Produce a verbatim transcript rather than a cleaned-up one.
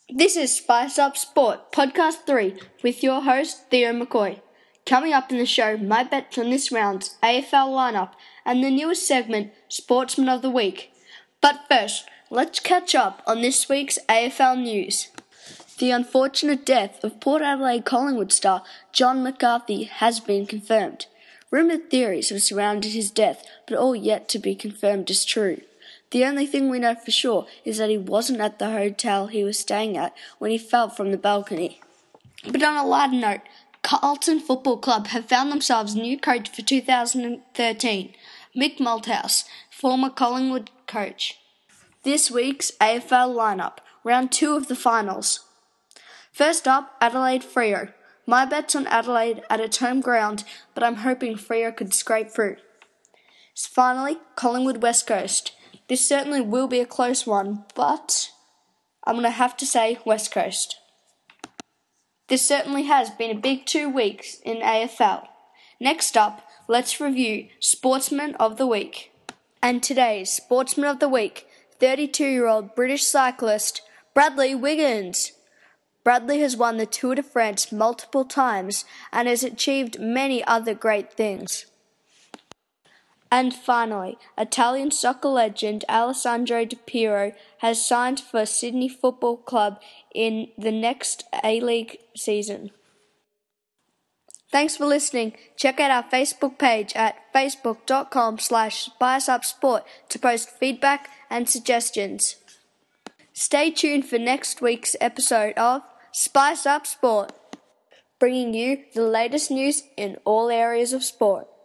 This is Spice Up Sport, Podcast three, with your host, Theo McCoy. Coming up in the show, my bets on this round's A F L lineup and the newest segment, Sportsman of the Week. But first, let's catch up on this week's A F L news. The unfortunate death of Port Adelaide Collingwood star John McCarthy has been confirmed. Rumoured theories have surrounded his death, but all yet to be confirmed as true. The only thing we know for sure is that he wasn't at the hotel he was staying at when he fell from the balcony. But on a lighter note, Carlton Football Club have found themselves new coach for two thousand thirteen, Mick Malthouse, former Collingwood coach. This week's A F L lineup, round two of the finals. First up, Adelaide Freo. My bet's on Adelaide at its home ground, but I'm hoping Freo could scrape through. Finally, Collingwood West Coast. This certainly will be a close one, but I'm going to have to say West Coast. This certainly has been a big two weeks in A F L. Next up, let's review Sportsman of the Week. And today's Sportsman of the Week, thirty-two-year-old British cyclist Bradley Wiggins. Bradley has won the Tour de France multiple times and has achieved many other great things. And finally, Italian soccer legend Alessandro Di Piero has signed for Sydney Football Club in the next A-League season. Thanks for listening. Check out our Facebook page at facebook.com slash spiceupsport to post feedback and suggestions. Stay tuned for next week's episode of Spice Up Sport, bringing you the latest news in all areas of sport.